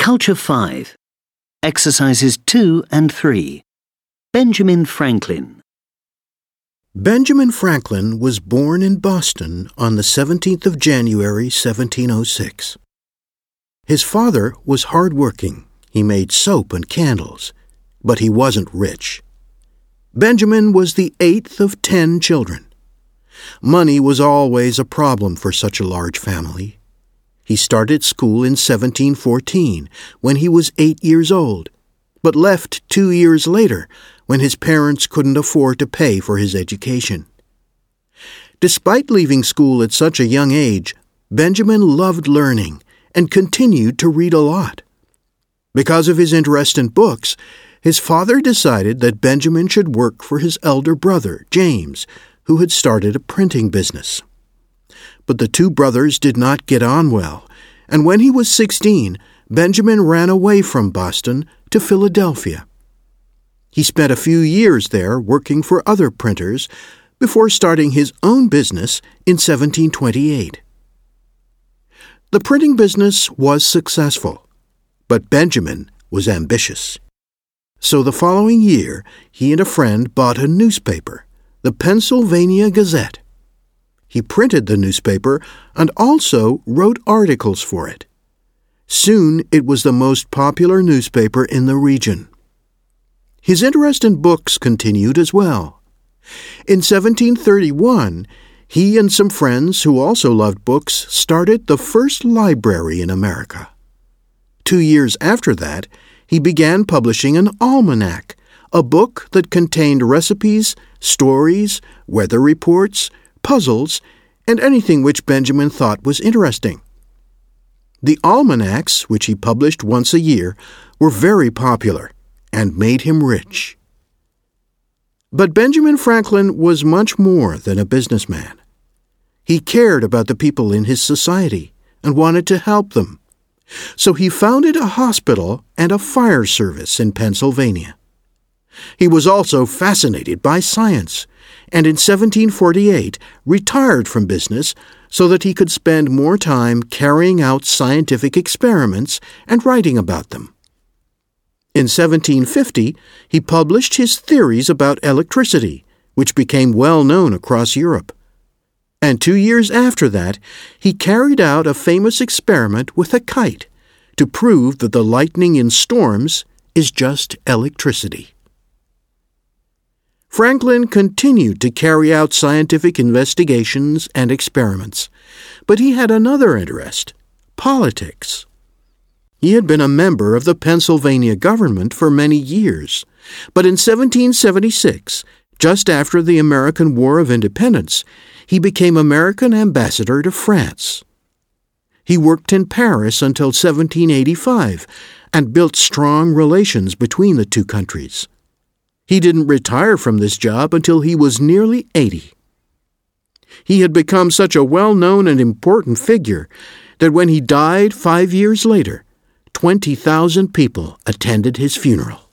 Culture 5. Exercises 2 and 3. Benjamin Franklin. Benjamin Franklin was born in Boston on the 17th of January, 1706. His father was hard-working. He made soap and candles, but he wasn't rich. Benjamin was the 8th of 10 children. Money was always a problem for such a large family. He started school in 1714, when he was 8 years old, but left 2 years later when his parents couldn't afford to pay for his education. Despite leaving school at such a young age, Benjamin loved learning and continued to read a lot. Because of his interest in books, his father decided that Benjamin should work for his elder brother, James, who had started a printing business. But the two brothers did not get on well, and when he was 16, Benjamin ran away from Boston to Philadelphia. He spent a few years there working for other printers before starting his own business in 1728. The printing business was successful, but Benjamin was ambitious. So the following year, he and a friend bought a newspaper, the Pennsylvania Gazette. He printed the newspaper and also wrote articles for it. Soon it was the most popular newspaper in the region. His interest in books continued as well. In 1731, he and some friends who also loved books started the first library in America. 2 years after that, he began publishing an almanac, a book that contained recipes, stories, weather reports, puzzles, and anything which Benjamin thought was interesting. The almanacs, which he published once a year, were very popular and made him rich. But Benjamin Franklin was much more than a businessman. He cared about the people in his society and wanted to help them. So he founded a hospital and a fire service in Pennsylvania. He was also fascinated by science, and in 1748 retired from business so that he could spend more time carrying out scientific experiments and writing about them. In 1750, he published his theories about electricity, which became well known across Europe. And 2 years after that, he carried out a famous experiment with a kite to prove that the lightning in storms is just electricity. Franklin continued to carry out scientific investigations and experiments, but he had another interest: politics. He had been a member of the Pennsylvania government for many years, but in 1776, just after the American War of Independence, he became American ambassador to France. He worked in Paris until 1785 and built strong relations between the two countries. He didn't retire from this job until he was nearly 80. He had become such a well-known and important figure that when he died 5 years later, 20,000 people attended his funeral.